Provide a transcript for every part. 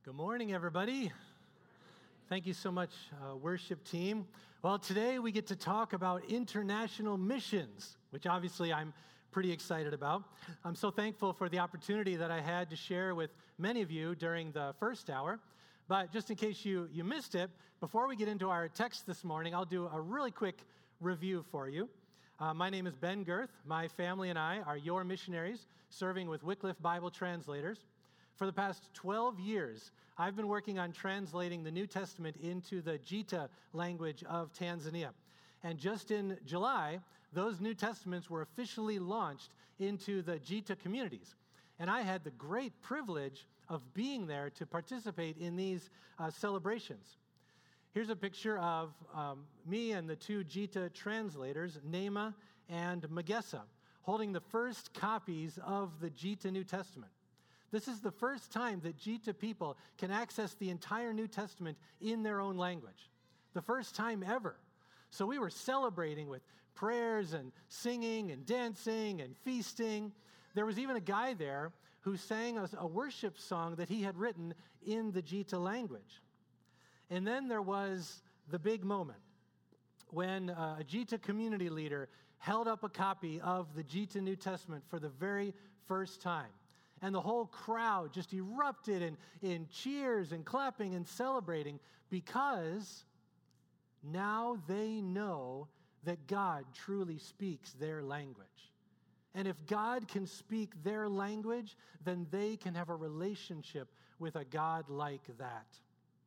Good morning, everybody. Thank you so much, worship team. Well, today we get to talk about international missions, which obviously I'm pretty excited about. I'm so thankful for the opportunity that I had to share with many of you during the first hour. But just in case you missed it, before we get into our text this morning, I'll do a really quick review for you. My name is Ben Girth. My family and I are your missionaries serving with Wycliffe Bible Translators. For the past 12 years, I've been working on translating the New Testament into the Jita language of Tanzania. And just in July, those New Testaments were officially launched into the Jita communities. And I had the great privilege of being there to participate in these celebrations. Here's a picture of me and the two Jita translators, Nema and Magesa, holding the first copies of the Jita New Testament. This is the first time that Jita people can access the entire New Testament in their own language. The first time ever. So we were celebrating with prayers and singing and dancing and feasting. There was even a guy there who sang us a worship song that he had written in the Jita language. And then there was the big moment when a Jita community leader held up a copy of the Jita New Testament for the very first time. And the whole crowd just erupted in cheers and clapping and celebrating because now they know that God truly speaks their language. And if God can speak their language, then they can have a relationship with a God like that.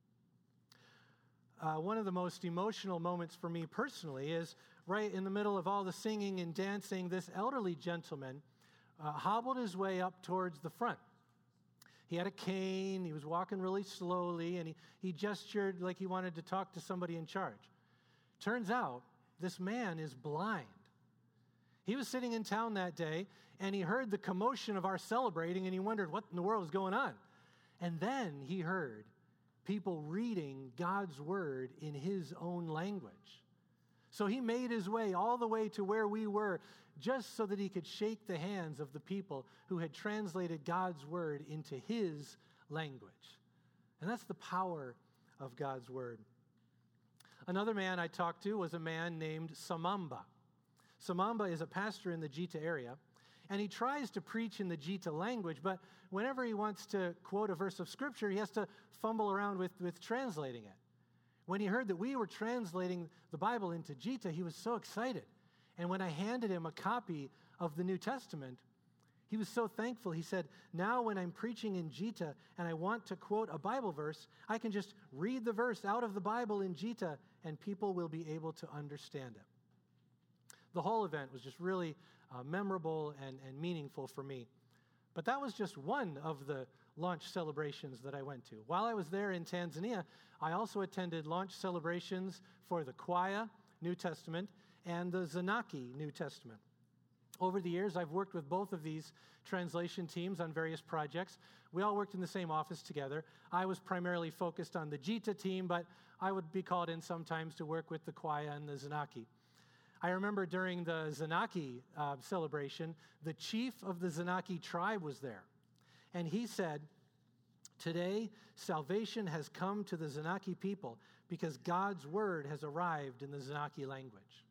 One of the most emotional moments for me personally is right in the middle of all the singing and dancing, this elderly gentleman hobbled his way up towards the front. He had a cane, he was walking really slowly, and he gestured like he wanted to talk to somebody in charge. Turns out, this man is blind. He was sitting in town that day, and he heard the commotion of our celebrating, and he wondered what in the world is going on. And then he heard people reading God's word in his own language. So he made his way all the way to where we were just so that he could shake the hands of the people who had translated God's word into his language. And that's the power of God's word. Another man I talked to was a man named Samamba. Samamba is a pastor in the Jita area, and he tries to preach in the Jita language, but whenever he wants to quote a verse of scripture, he has to fumble around with translating it. When he heard that we were translating the Bible into Jita, he was so excited. And when I handed him a copy of the New Testament, he was so thankful. He said, now when I'm preaching in Jita and I want to quote a Bible verse, I can just read the verse out of the Bible in Jita and people will be able to understand it. The whole event was just really memorable and meaningful for me. But that was just one of the launch celebrations that I went to. While I was there in Tanzania, I also attended launch celebrations for the Kwaya New Testament and the Zanaki New Testament. Over the years, I've worked with both of these translation teams on various projects. We all worked in the same office together. I was primarily focused on the Jita team, but I would be called in sometimes to work with the Kwaya and the Zanaki. I remember during the Zanaki celebration, the chief of the Zanaki tribe was there. And he said, today, salvation has come to the Zanaki people because God's word has arrived in the Zanaki language.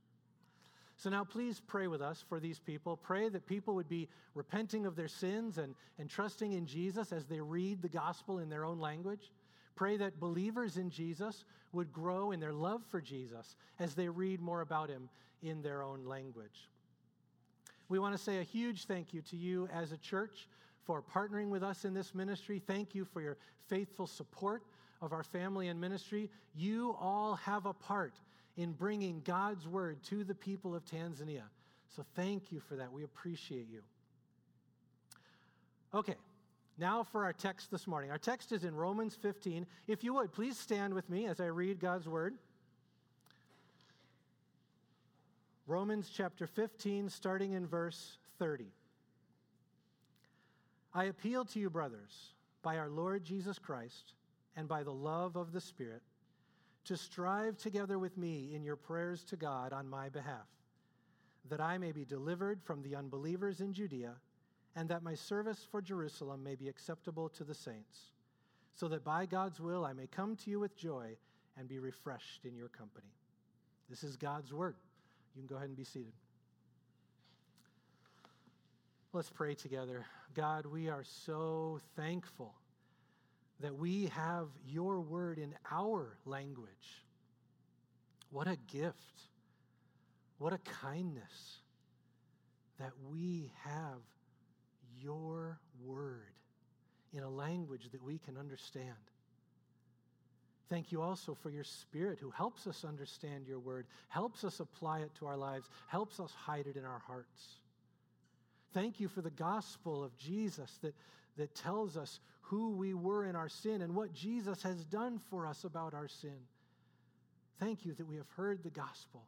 So now please pray with us for these people. Pray that people would be repenting of their sins and trusting in Jesus as they read the gospel in their own language. Pray that believers in Jesus would grow in their love for Jesus as they read more about him in their own language. We want to say a huge thank you to you as a church for partnering with us in this ministry. Thank you for your faithful support of our family and ministry. You all have a part in bringing God's word to the people of Tanzania. So thank you for that. We appreciate you. Okay. Now for our text this morning. Our text is in Romans 15. If you would, please stand with me as I read God's word. Romans chapter 15, starting in verse 30. I appeal to you, brothers, by our Lord Jesus Christ and by the love of the Spirit, to strive together with me in your prayers to God on my behalf, that I may be delivered from the unbelievers in Judea, and that my service for Jerusalem may be acceptable to the saints. so that by God's will I may come to you with joy and be refreshed in your company. This is God's word. You can go ahead and be seated. Let's pray together. God, we are so thankful that we have your word in our language. What a gift. What a kindness that we have your word in a language that we can understand. Thank you also for your Spirit who helps us understand your word, helps us apply it to our lives, helps us hide it in our hearts. Thank you for the gospel of Jesus that tells us who we were in our sin and what Jesus has done for us about our sin. Thank you that we have heard the gospel.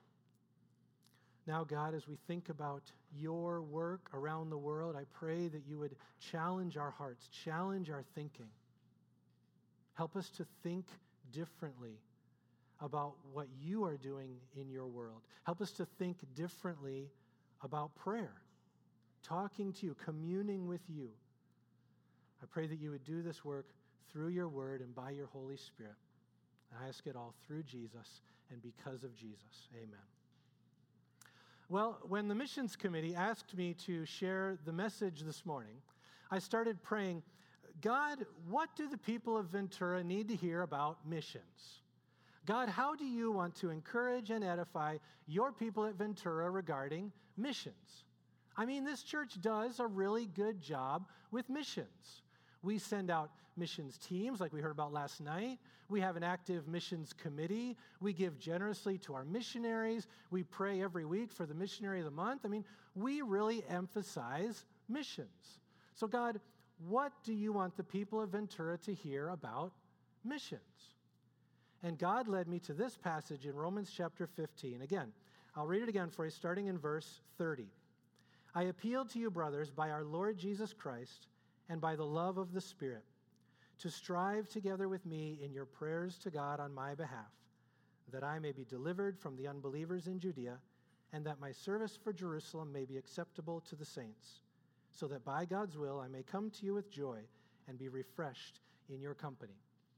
Now, God, as we think about your work around the world, I pray that you would challenge our hearts, challenge our thinking. Help us to think differently about what you are doing in your world. Help us to think differently about prayer, talking to you, communing with you. I pray that you would do this work through your word and by your Holy Spirit. And I ask it all through Jesus and because of Jesus. Amen. Well, when the missions committee asked me to share the message this morning, I started praying, God, what do the people of Ventura need to hear about missions? God, how do you want to encourage and edify your people at Ventura regarding missions? I mean, this church does a really good job with missions. We send out missions teams like we heard about last night. We have an active missions committee. We give generously to our missionaries. We pray every week for the missionary of the month. I mean, we really emphasize missions. So God, what do you want the people of Ventura to hear about missions? And God led me to this passage in Romans chapter 15. Again, I'll read it again for you, starting in verse 30. I appeal to you, brothers, by our Lord Jesus Christ and by the love of the Spirit, to strive together with me in your prayers to God on my behalf, that I may be delivered from the unbelievers in Judea, and that my service for Jerusalem may be acceptable to the saints, so that by God's will I may come to you with joy and be refreshed in your company.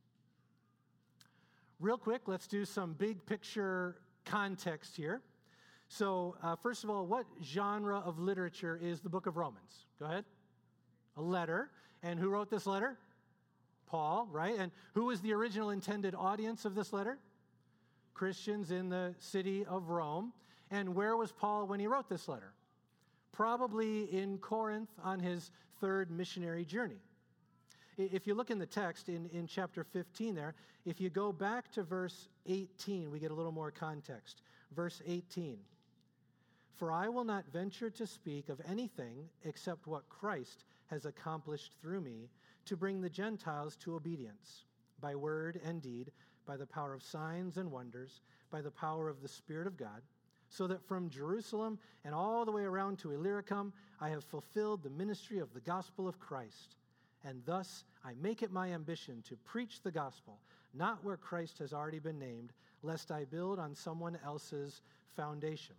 Real quick, let's do some big picture context here. So, first of all, what genre of literature is the book of Romans? Go ahead. A letter. And who wrote this letter? Paul, right? And who was the original intended audience of this letter? Christians in the city of Rome. And where was Paul when he wrote this letter? Probably in Corinth on his third missionary journey. If you look in the text in chapter 15 there, if you go back to verse 18, we get a little more context. Verse 18. For I will not venture to speak of anything except what Christ has accomplished through me to bring the Gentiles to obedience, by word and deed, by the power of signs and wonders, by the power of the Spirit of God, so that from Jerusalem and all the way around to Illyricum, I have fulfilled the ministry of the gospel of Christ. And thus I make it my ambition to preach the gospel, not where Christ has already been named, lest I build on someone else's foundation.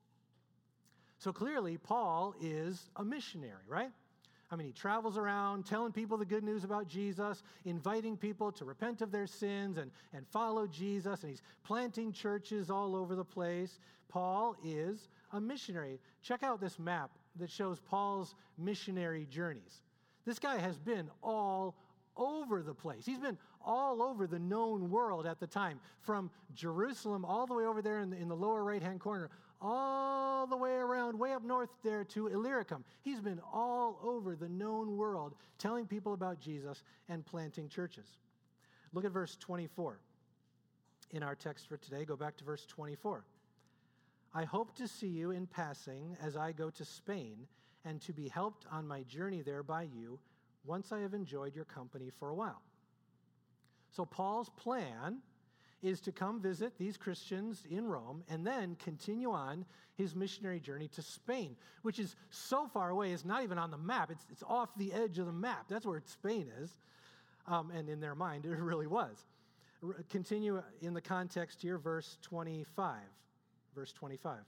So clearly, Paul is a missionary, right? I mean, he travels around telling people the good news about Jesus, inviting people to repent of their sins and follow Jesus, and he's planting churches all over the place. Paul is a missionary. Check out this map that shows Paul's missionary journeys. This guy has been all over the place. He's been all over the known world at the time, from Jerusalem all the way over there in the lower right-hand corner, all the way around, way up north there to Illyricum. He's been all over the known world, telling people about Jesus and planting churches. Look at verse 24. In our text for today, go back to verse 24. I hope to see you in passing as I go to Spain, and to be helped on my journey there by you, once I have enjoyed your company for a while. So Paul's plan is to come visit these Christians in Rome and then continue on his missionary journey to Spain, which is so far away, it's not even on the map. It's off the edge of the map. That's where Spain is. And in their mind, it really was. Continue in the context here, verse 25. Verse 25.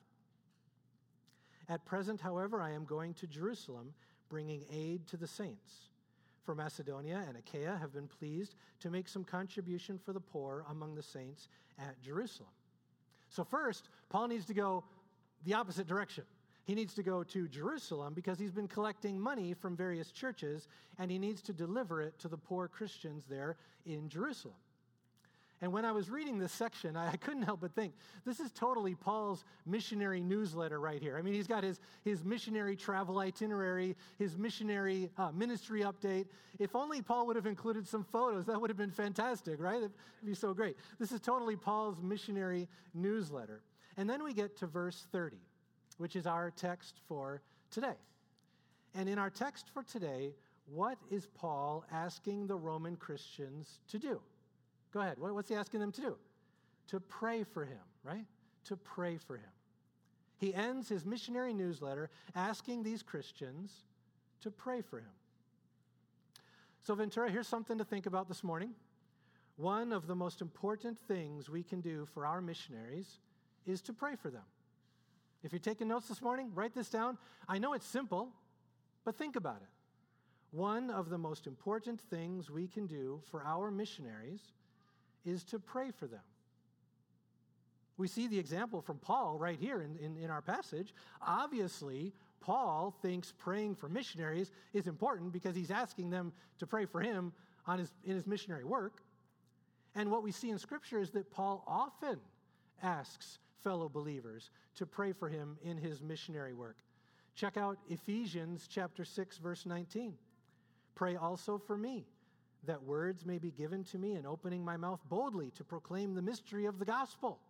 At present, however, I am going to Jerusalem, bringing aid to the saints. for Macedonia and Achaia have been pleased to make some contribution for the poor among the saints at Jerusalem. So first, Paul needs to go the opposite direction. He needs to go to Jerusalem because he's been collecting money from various churches, and he needs to deliver it to the poor Christians there in Jerusalem. And when I was reading this section, I couldn't help but think, this is totally Paul's missionary newsletter right here. I mean, he's got his missionary travel itinerary, his missionary ministry update. If only Paul would have included some photos, that would have been fantastic, right? It'd be so great. This is totally Paul's missionary newsletter. And then we get to verse 30, which is our text for today. And in our text for today, what is Paul asking the Roman Christians to do? Go ahead. What's he asking them to do? To pray for him, right? To pray for him. He ends his missionary newsletter asking these Christians to pray for him. So Ventura, here's something to think about this morning. One of the most important things we can do for our missionaries is to pray for them. If you're taking notes this morning, write this down. I know it's simple, but think about it. One of the most important things we can do for our missionaries is to pray for them. We see the example from Paul right here in our passage. Obviously, Paul thinks praying for missionaries is important because he's asking them to pray for him in his missionary work. And what we see in Scripture is that Paul often asks fellow believers to pray for him in his missionary work. Check out Ephesians chapter 6, verse 19. Pray also for me, that words may be given to me in opening my mouth boldly to proclaim the mystery of the gospel.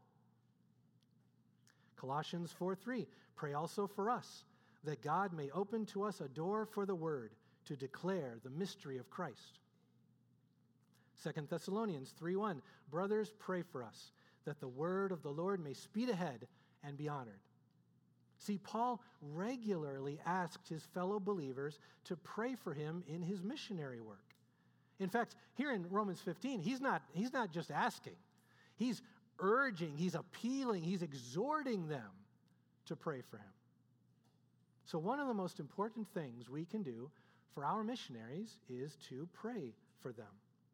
Colossians 4:3, pray also for us, that God may open to us a door for the word to declare the mystery of Christ. 2 Thessalonians 3:1, brothers, pray for us, that the word of the Lord may speed ahead and be honored. See, Paul regularly asked his fellow believers to pray for him in his missionary work. In fact, here in Romans 15, he's not just asking. He's urging, he's appealing, he's exhorting them to pray for him. So one of the most important things we can do for our missionaries is to pray for them.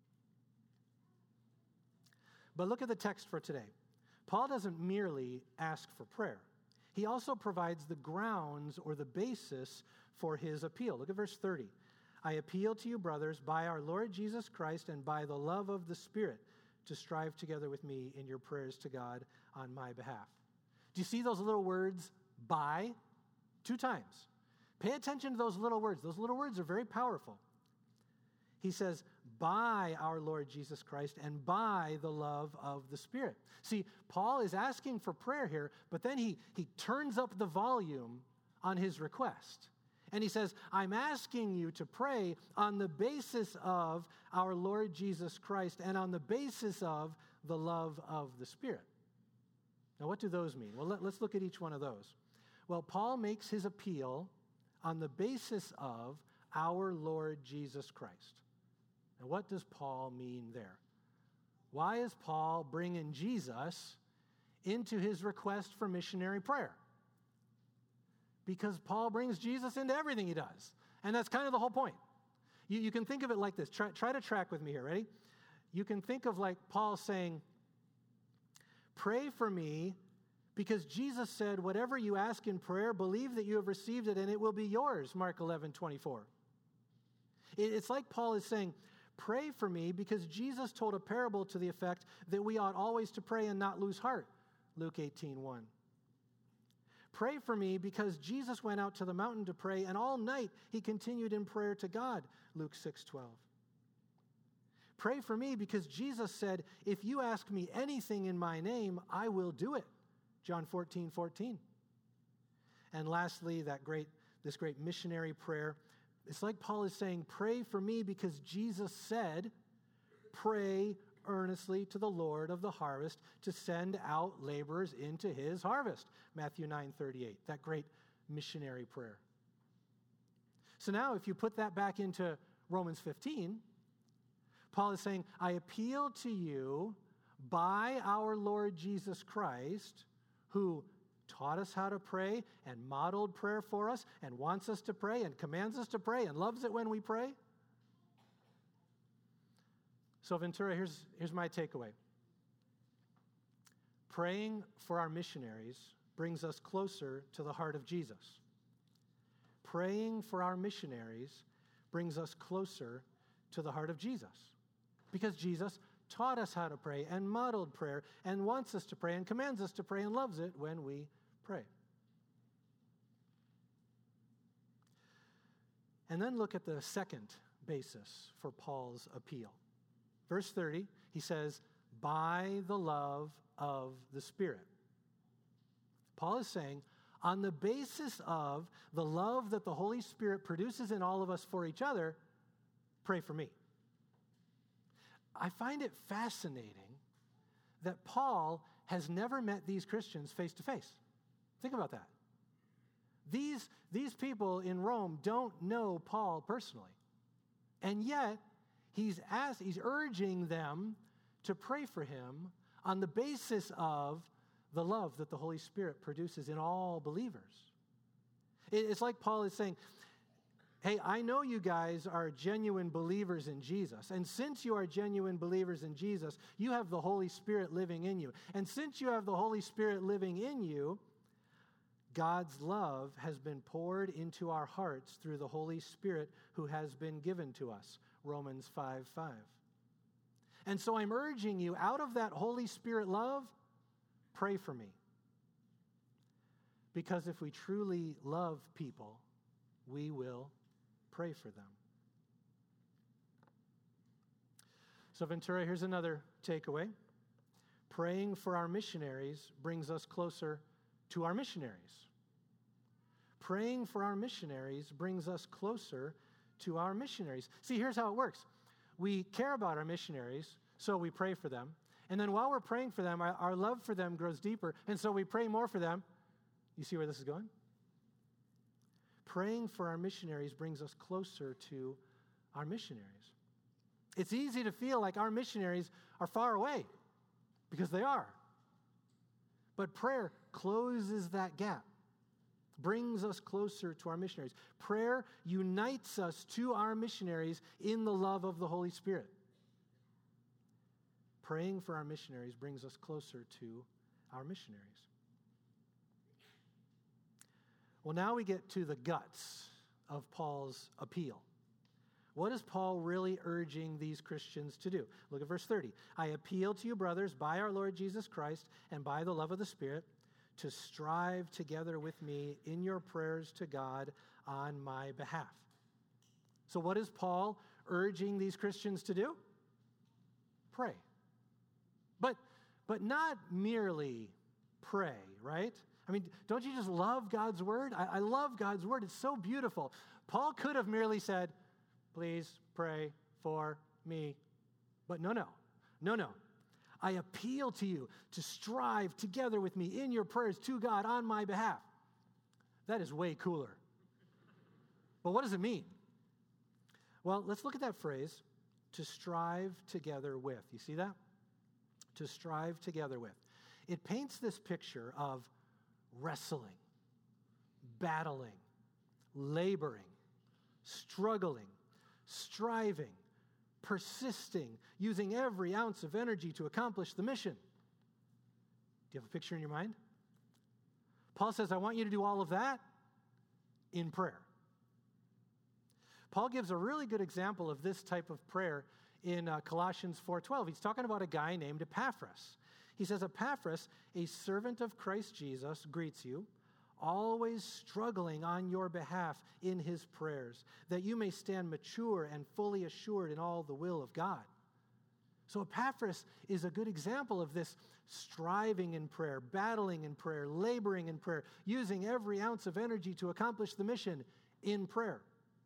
But look at the text for today. Paul doesn't merely ask for prayer. He also provides the grounds or the basis for his appeal. Look at verse 30. I appeal to you, brothers, by our Lord Jesus Christ and by the love of the Spirit, to strive together with me in your prayers to God on my behalf. Do you see those little words, by? 2 times. Pay attention to those little words. Those little words are very powerful. He says, by our Lord Jesus Christ and by the love of the Spirit. See, Paul is asking for prayer here, but then he turns up the volume on his request. And he says, I'm asking you to pray on the basis of our Lord Jesus Christ and on the basis of the love of the Spirit. Now, what do those mean? Well, let's look at each one of those. Well, Paul makes his appeal on the basis of our Lord Jesus Christ. Now, what does Paul mean there? Why is Paul bringing Jesus into his request for missionary prayer? Because Paul brings Jesus into everything he does. And that's kind of the whole point. You can think of it like this. Try to track with me here. Ready? You can think of like Paul saying, pray for me because Jesus said, whatever you ask in prayer, believe that you have received it and it will be yours, Mark 11:24. It's like Paul is saying, pray for me because Jesus told a parable to the effect that we ought always to pray and not lose heart, Luke 18:1. Pray for me because Jesus went out to the mountain to pray, and all night he continued in prayer to God, Luke 6:12. Pray for me because Jesus said, if you ask me anything in my name, I will do it, John 14:14. And lastly, this great missionary prayer, it's like Paul is saying, pray for me because Jesus said, pray earnestly to the Lord of the harvest to send out laborers into his harvest. Matthew 9:38, that great missionary prayer. So now if you put that back into Romans 15, Paul is saying, I appeal to you by our Lord Jesus Christ, who taught us how to pray and modeled prayer for us and wants us to pray and commands us to pray and loves it when we pray. So, Ventura, here's my takeaway. Praying for our missionaries brings us closer to the heart of Jesus. Praying for our missionaries brings us closer to the heart of Jesus. Because Jesus taught us how to pray and modeled prayer and wants us to pray and commands us to pray and loves it when we pray. And then look at the second basis for Paul's appeal. Verse 30, he says, by the love of the Spirit. Paul is saying, on the basis of the love that the Holy Spirit produces in all of us for each other, pray for me. I find it fascinating that Paul has never met these Christians face to face. Think about that. These people in Rome don't know Paul personally. And yet, he's urging them to pray for him on the basis of the love that the Holy Spirit produces in all believers. It's like Paul is saying, hey, I know you guys are genuine believers in Jesus. And since you are genuine believers in Jesus, you have the Holy Spirit living in you. And since you have the Holy Spirit living in you, God's love has been poured into our hearts through the Holy Spirit who has been given to us. Romans 5:5. And so I'm urging you, out of that Holy Spirit love, pray for me. Because if we truly love people, we will pray for them. So Ventura, here's another takeaway. Praying for our missionaries brings us closer to our missionaries. Praying for our missionaries brings us closer to our missionaries. See, here's how it works. We care about our missionaries, so we pray for them. And then while we're praying for them, our love for them grows deeper, and so we pray more for them. You see where this is going? Praying for our missionaries brings us closer to our missionaries. It's easy to feel like our missionaries are far away, because they are. But prayer closes that gap, brings us closer to our missionaries. Prayer unites us to our missionaries in the love of the Holy Spirit. Praying for our missionaries brings us closer to our missionaries. Well, now we get to the guts of Paul's appeal. What is Paul really urging these Christians to do? Look at verse 30. I appeal to you, brothers, by our Lord Jesus Christ and by the love of the Spirit, to strive together with me in your prayers to God on my behalf. So what is Paul urging these Christians to do? Pray. But not merely pray, right? I mean, don't you just love God's word? I love God's word. It's so beautiful. Paul could have merely said, please pray for me. But no. I appeal to you to strive together with me in your prayers to God on my behalf. That is way cooler. But what does it mean? Well, let's look at that phrase, to strive together with. You see that? To strive together with. It paints this picture of wrestling, battling, laboring, struggling, striving, persisting, using every ounce of energy to accomplish the mission. Do you have a picture in your mind? Paul says, I want you to do all of that in prayer. Paul gives a really good example of this type of prayer in Colossians 4:12. He's talking about a guy named Epaphras. He says, Epaphras, a servant of Christ Jesus, greets you, always struggling on your behalf in his prayers, that you may stand mature and fully assured in all the will of God. So Epaphras is a good example of this striving in prayer, battling in prayer, laboring in prayer, using every ounce of energy to accomplish the mission in prayer.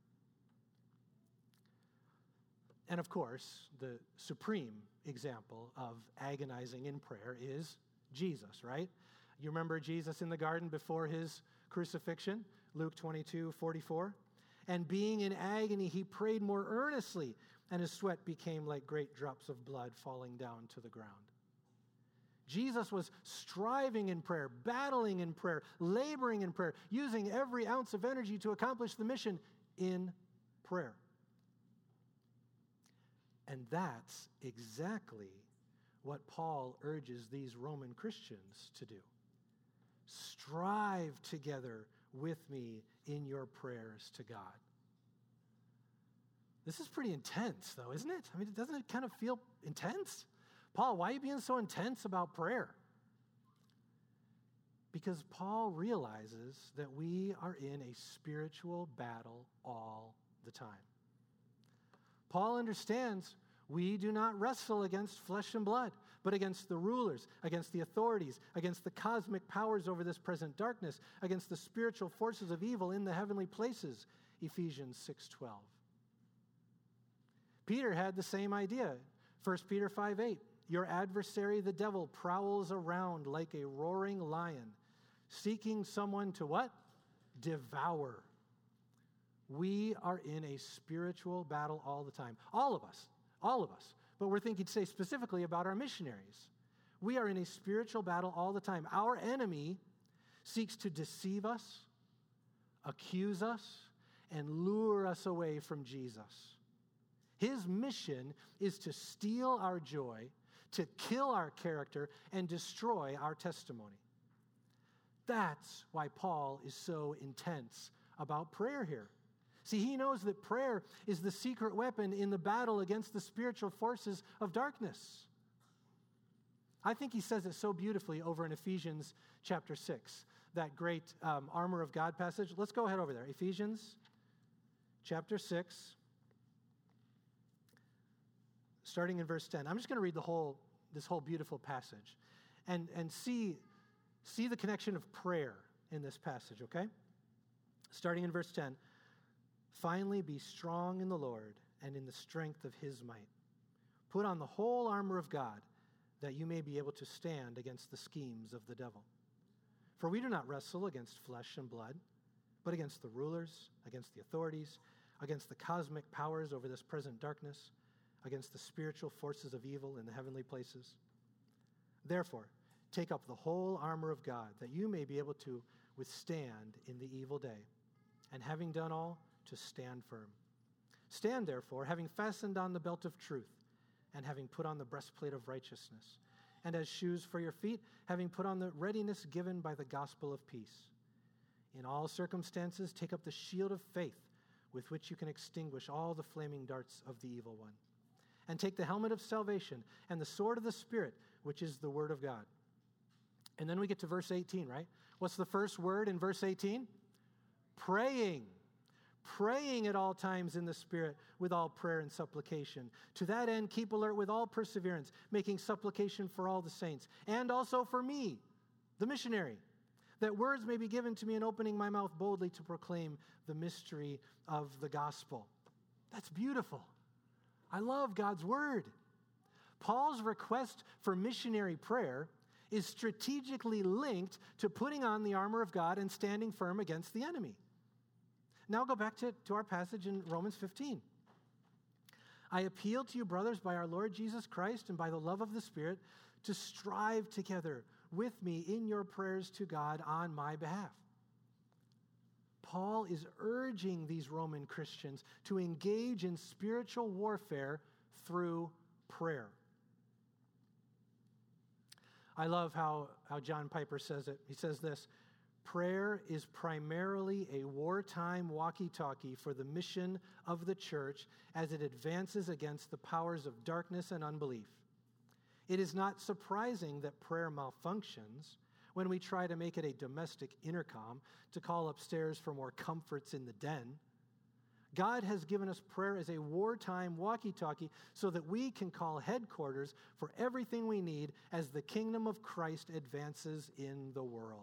And of course, the supreme example of agonizing in prayer is Jesus, right? You remember Jesus in the garden before his crucifixion, Luke 22:44? And being in agony, he prayed more earnestly, and his sweat became like great drops of blood falling down to the ground. Jesus was striving in prayer, battling in prayer, laboring in prayer, using every ounce of energy to accomplish the mission in prayer. And that's exactly what Paul urges these Roman Christians to do. Strive together with me in your prayers to God. This is pretty intense, though, isn't it? I mean, doesn't it kind of feel intense? Paul, why are you being so intense about prayer? Because Paul realizes that we are in a spiritual battle all the time. Paul understands we do not wrestle against flesh and blood, but against the rulers, against the authorities, against the cosmic powers over this present darkness, against the spiritual forces of evil in the heavenly places, Ephesians 6:12. Peter had the same idea. 1 Peter 5:8, your adversary, the devil, prowls around like a roaring lion, seeking someone to what? Devour. We are in a spiritual battle all the time. All of us. But we're thinking today specifically about our missionaries. We are in a spiritual battle all the time. Our enemy seeks to deceive us, accuse us, and lure us away from Jesus. His mission is to steal our joy, to kill our character, and destroy our testimony. That's why Paul is so intense about prayer here. See, he knows that prayer is the secret weapon in the battle against the spiritual forces of darkness. I think he says it so beautifully over in Ephesians chapter 6, that great armor of God passage. Let's go ahead over there. Ephesians chapter 6, starting in verse 10. I'm just going to read this whole beautiful passage and see the connection of prayer in this passage, okay? Starting in verse 10. Finally, be strong in the Lord and in the strength of his might. Put on the whole armor of God, that you may be able to stand against the schemes of the devil. For we do not wrestle against flesh and blood, but against the rulers, against the authorities, against the cosmic powers over this present darkness, against the spiritual forces of evil in the heavenly places. Therefore, take up the whole armor of God, that you may be able to withstand in the evil day, and having done all, to stand firm. Stand, therefore, having fastened on the belt of truth, and having put on the breastplate of righteousness, and as shoes for your feet, having put on the readiness given by the gospel of peace. In all circumstances, take up the shield of faith, with which you can extinguish all the flaming darts of the evil one. And take the helmet of salvation and the sword of the Spirit, which is the word of God. And then we get to verse 18, right? What's the first word in verse 18? Praying. Praying at all times in the Spirit with all prayer and supplication. To that end, keep alert with all perseverance, making supplication for all the saints, and also for me, the missionary, that words may be given to me in opening my mouth boldly to proclaim the mystery of the gospel. That's beautiful. I love God's word. Paul's request for missionary prayer is strategically linked to putting on the armor of God and standing firm against the enemy. Now go back to our passage in Romans 15. I appeal to you, brothers, by our Lord Jesus Christ and by the love of the Spirit, to strive together with me in your prayers to God on my behalf. Paul is urging these Roman Christians to engage in spiritual warfare through prayer. I love how John Piper says it. He says this: prayer is primarily a wartime walkie-talkie for the mission of the church as it advances against the powers of darkness and unbelief. It is not surprising that prayer malfunctions when we try to make it a domestic intercom to call upstairs for more comforts in the den. God has given us prayer as a wartime walkie-talkie so that we can call headquarters for everything we need as the kingdom of Christ advances in the world.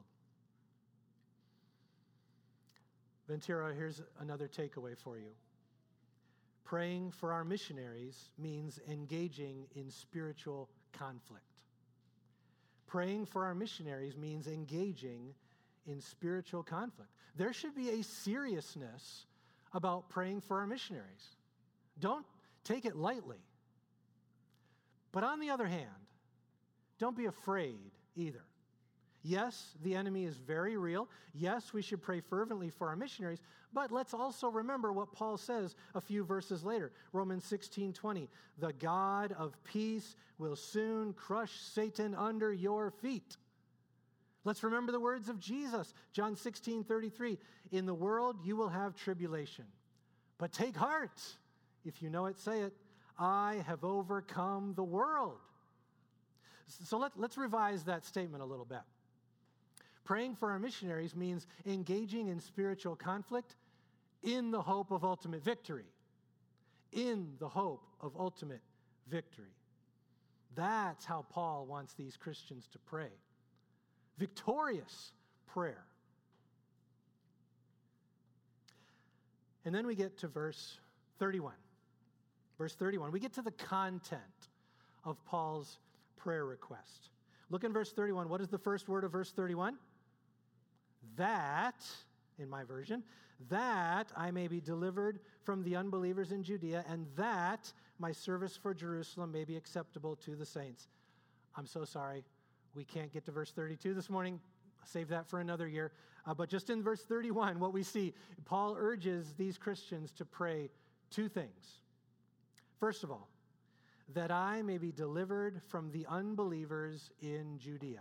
Ventura, here's another takeaway for you. Praying for our missionaries means engaging in spiritual conflict. Praying for our missionaries means engaging in spiritual conflict. There should be a seriousness about praying for our missionaries. Don't take it lightly. But on the other hand, don't be afraid either. Yes, the enemy is very real. Yes, we should pray fervently for our missionaries, but let's also remember what Paul says a few verses later. Romans 16:20, the God of peace will soon crush Satan under your feet. Let's remember the words of Jesus, John 16:33, in the world you will have tribulation, but take heart. If you know it, say it. I have overcome the world. So let's revise that statement a little bit. Praying for our missionaries means engaging in spiritual conflict in the hope of ultimate victory. In the hope of ultimate victory. That's how Paul wants these Christians to pray. Victorious prayer. And then we get to verse 31. Verse 31, we get to the content of Paul's prayer request. Look in verse 31. What is the first word of verse 31? That, in my version, that I may be delivered from the unbelievers in Judea, and that my service for Jerusalem may be acceptable to the saints. I'm so sorry. We can't get to verse 32 this morning. Save that for another year. But just in verse 31, what we see, Paul urges these Christians to pray two things. First of all, that I may be delivered from the unbelievers in Judea.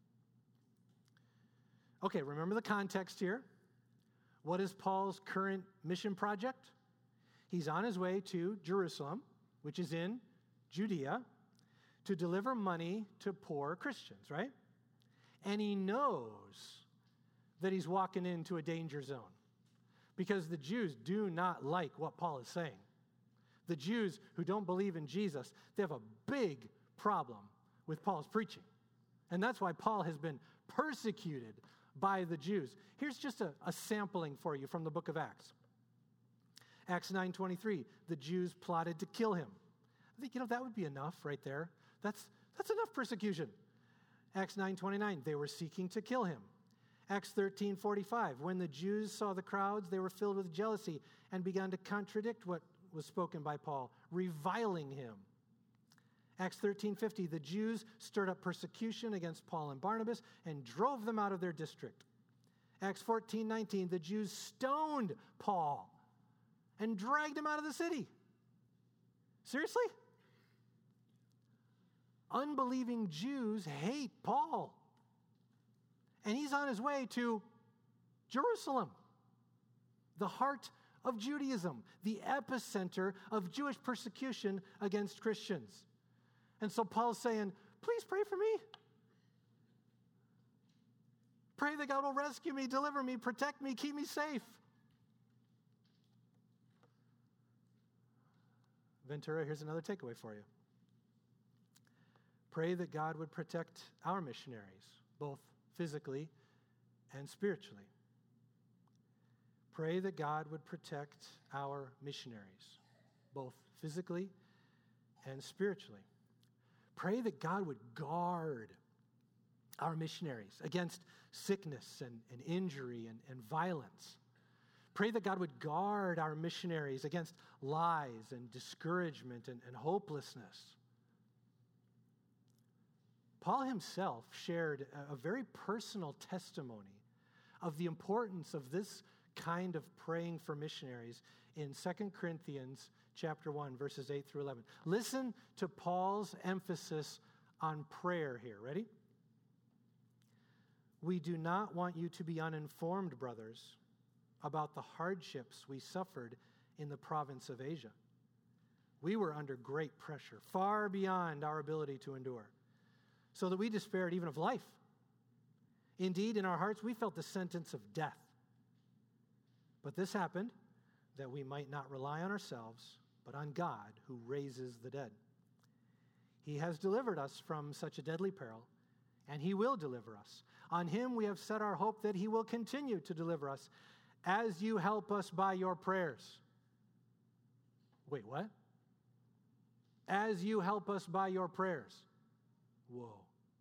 Okay, remember the context here. What is Paul's current mission project? He's on his way to Jerusalem, which is in Judea, to deliver money to poor Christians, right? And he knows that he's walking into a danger zone because the Jews do not like what Paul is saying. The Jews who don't believe in Jesus, they have a big problem with Paul's preaching. And that's why Paul has been persecuted by the Jews. Here's just a sampling for you from the book of Acts. Acts 9:23, the Jews plotted to kill him. I think, that would be enough right there. That's enough persecution. Acts 9:29, they were seeking to kill him. Acts 13:45, when the Jews saw the crowds, they were filled with jealousy and began to contradict what was spoken by Paul, reviling him. Acts 13:50, the Jews stirred up persecution against Paul and Barnabas and drove them out of their district. Acts 14:19, the Jews stoned Paul and dragged him out of the city. Seriously? Unbelieving Jews hate Paul. And he's on his way to Jerusalem, the heart of Judaism, the epicenter of Jewish persecution against Christians. And so Paul's saying, please pray for me. Pray that God will rescue me, deliver me, protect me, keep me safe. Ventura, here's another takeaway for you. Pray that God would protect our missionaries, both physically and spiritually. Pray that God would protect our missionaries, both physically and spiritually. Pray that God would guard our missionaries against sickness and injury and violence. Pray that God would guard our missionaries against lies and discouragement and hopelessness. Paul himself shared a very personal testimony of the importance of this kind of praying for missionaries in 2 Corinthians chapter 1, verses 8 through 11. Listen to Paul's emphasis on prayer here. Ready? We do not want you to be uninformed, brothers, about the hardships we suffered in the province of Asia. We were under great pressure, far beyond our ability to endure, so that we despaired even of life. Indeed, in our hearts, we felt the sentence of death. But this happened that we might not rely on ourselves, but on God who raises the dead. He has delivered us from such a deadly peril, and he will deliver us. On him we have set our hope that he will continue to deliver us as you help us by your prayers. Wait, what? As you help us by your prayers. Whoa.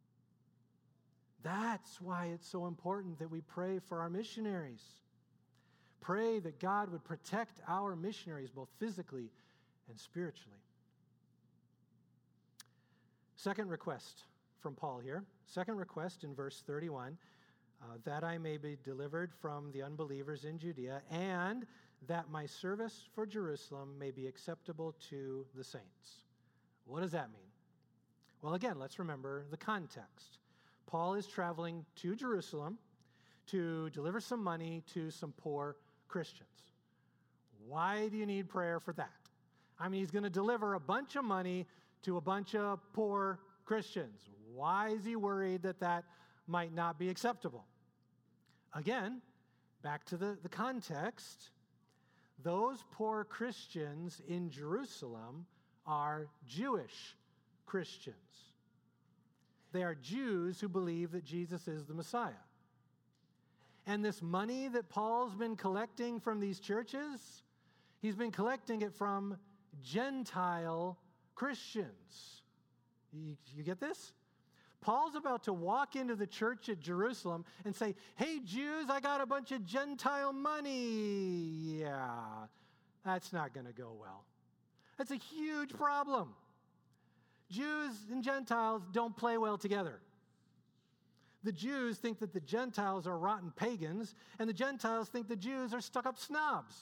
That's why it's so important that we pray for our missionaries. Pray that God would protect our missionaries both physically and spiritually. Second request from Paul here. Second request in verse 31, that I may be delivered from the unbelievers in Judea, and that my service for Jerusalem may be acceptable to the saints. What does that mean? Well, again, let's remember the context. Paul is traveling to Jerusalem to deliver some money to some poor Christians. Why do you need prayer for that? I mean, he's going to deliver a bunch of money to a bunch of poor Christians. Why is he worried that that might not be acceptable? Again, back to the context, those poor Christians in Jerusalem are Jewish Christians. They are Jews who believe that Jesus is the Messiah. And this money that Paul's been collecting from these churches, he's been collecting it from Gentile Christians. You get this? Paul's about to walk into the church at Jerusalem and say, "Hey, Jews, I got a bunch of Gentile money." Yeah, that's not going to go well. That's a huge problem. Jews and Gentiles don't play well together. The Jews think that the Gentiles are rotten pagans, and the Gentiles think the Jews are stuck-up snobs.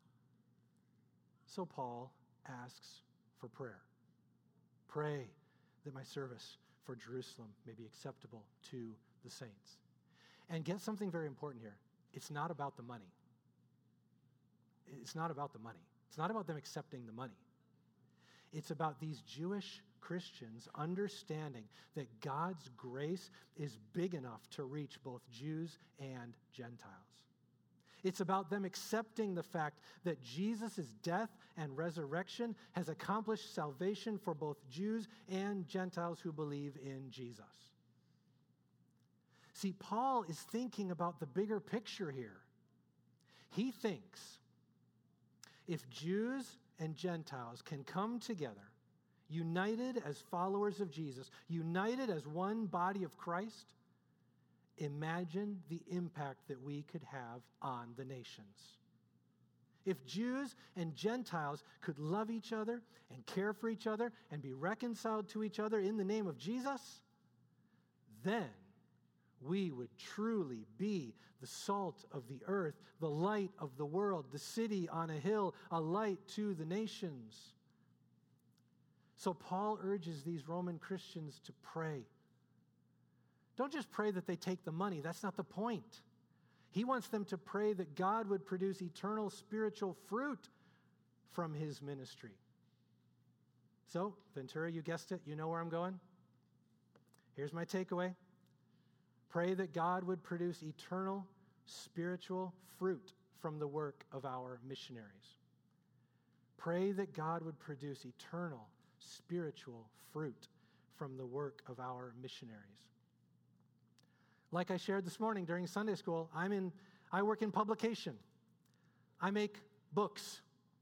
So Paul asks for prayer. Pray that my service for Jerusalem may be acceptable to the saints. And get something very important here. It's not about the money. It's not about the money. It's not about them accepting the money. It's about these Jewish Christians understanding that God's grace is big enough to reach both Jews and Gentiles. It's about them accepting the fact that Jesus' death and resurrection has accomplished salvation for both Jews and Gentiles who believe in Jesus. See, Paul is thinking about the bigger picture here. He thinks if Jews and Gentiles can come together, united as followers of Jesus, united as one body of Christ, imagine the impact that we could have on the nations. If Jews and Gentiles could love each other and care for each other and be reconciled to each other in the name of Jesus, then we would truly be the salt of the earth, the light of the world, the city on a hill, a light to the nations. So Paul urges these Roman Christians to pray. Don't just pray that they take the money. That's not the point. He wants them to pray that God would produce eternal spiritual fruit from his ministry. So, Ventura, you guessed it. You know where I'm going? Here's my takeaway. Pray that God would produce eternal spiritual fruit from the work of our missionaries. Pray that God would produce eternal spiritual fruit from the work of our missionaries. Like I shared this morning during Sunday school, I work in publication. I make books.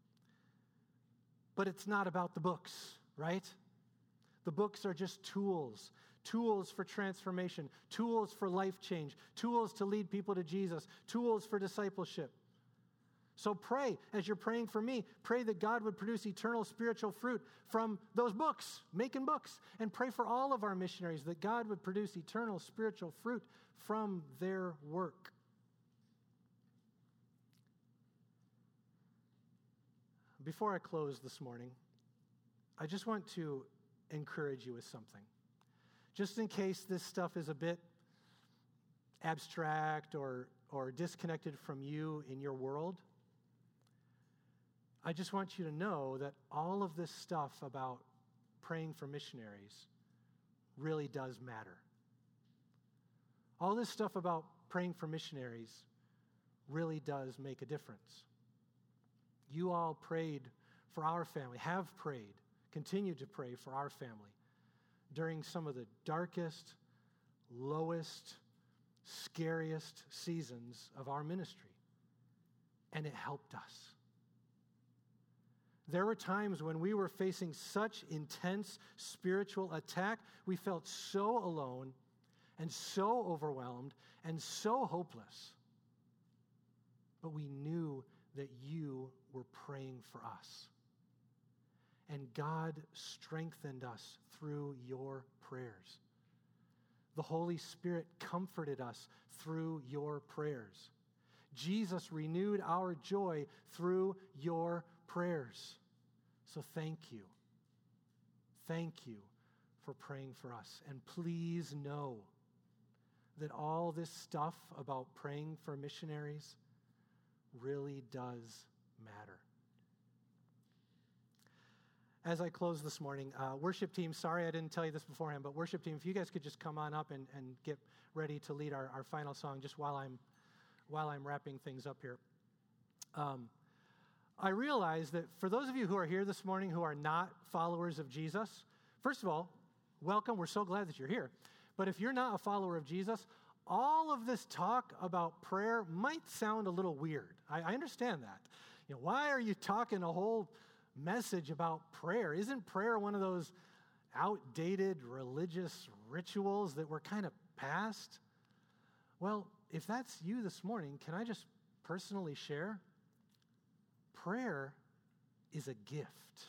But it's not about the books, right? The books are just tools for transformation, tools for life change, tools to lead people to Jesus, tools for discipleship. So pray, as you're praying for me, pray that God would produce eternal spiritual fruit from those books, making books, and pray for all of our missionaries that God would produce eternal spiritual fruit from their work. Before I close this morning, I just want to encourage you with something. Just in case this stuff is a bit abstract or disconnected from you in your world, I just want you to know that all of this stuff about praying for missionaries really does matter. All this stuff about praying for missionaries really does make a difference. You all prayed for our family, have prayed, continue to pray for our family during some of the darkest, lowest, scariest seasons of our ministry. And it helped us. There were times when we were facing such intense spiritual attack, we felt so alone and so overwhelmed and so hopeless. But we knew that you were praying for us. And God strengthened us through your prayers. The Holy Spirit comforted us through your prayers. Jesus renewed our joy through your prayers. So thank you. Thank you for praying for us. And please know that all this stuff about praying for missionaries really does matter. As I close this morning, worship team, sorry I didn't tell you this beforehand, but worship team, if you guys could just come on up and get ready to lead our final song just while I'm wrapping things up here. I realize that for those of you who are here this morning who are not followers of Jesus, first of all, welcome. We're so glad that you're here. But if you're not a follower of Jesus, all of this talk about prayer might sound a little weird. I understand that. Why are you talking a whole message about prayer? Isn't prayer one of those outdated religious rituals that we're kind of past? Well, if that's you this morning, can I just personally share? Prayer is a gift.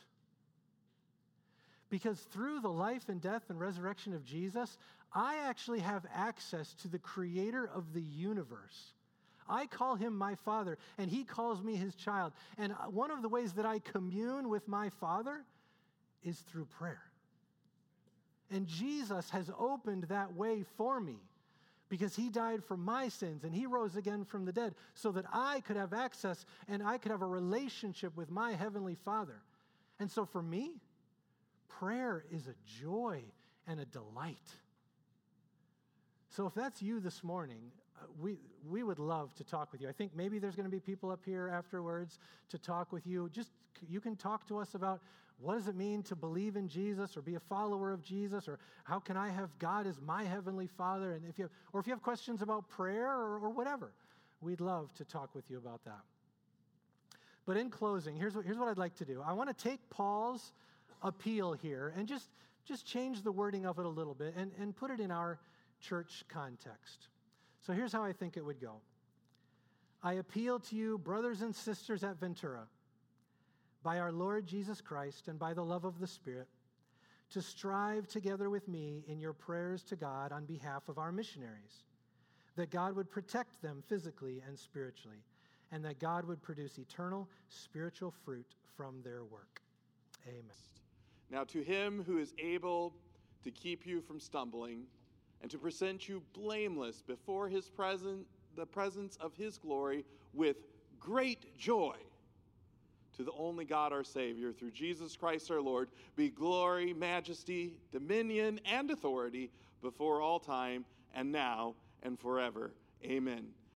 Because through the life and death and resurrection of Jesus, I actually have access to the creator of the universe. I call him my Father, and he calls me his child. And one of the ways that I commune with my Father is through prayer. And Jesus has opened that way for me because he died for my sins and he rose again from the dead so that I could have access and I could have a relationship with my heavenly Father. And so for me, prayer is a joy and a delight. So if that's you this morning, we would love to talk with you. I think maybe there's going to be people up here afterwards to talk with you. Just you can talk to us about what does it mean to believe in Jesus or be a follower of Jesus, or how can I have God as my heavenly Father? And if you have questions about prayer or whatever, we'd love to talk with you about that. But in closing, here's what I'd like to do. I want to take Paul's appeal here and just change the wording of it a little bit and put it in our church context. So here's how I think it would go. I appeal to you, brothers and sisters at Ventura, by our Lord Jesus Christ and by the love of the Spirit, to strive together with me in your prayers to God on behalf of our missionaries, that God would protect them physically and spiritually, and that God would produce eternal spiritual fruit from their work. Amen. Now to him who is able to keep you from stumbling and to present you blameless before the presence of his glory with great joy, to the only God our Savior, through Jesus Christ our Lord, be glory, majesty, dominion, and authority before all time and now and forever. Amen.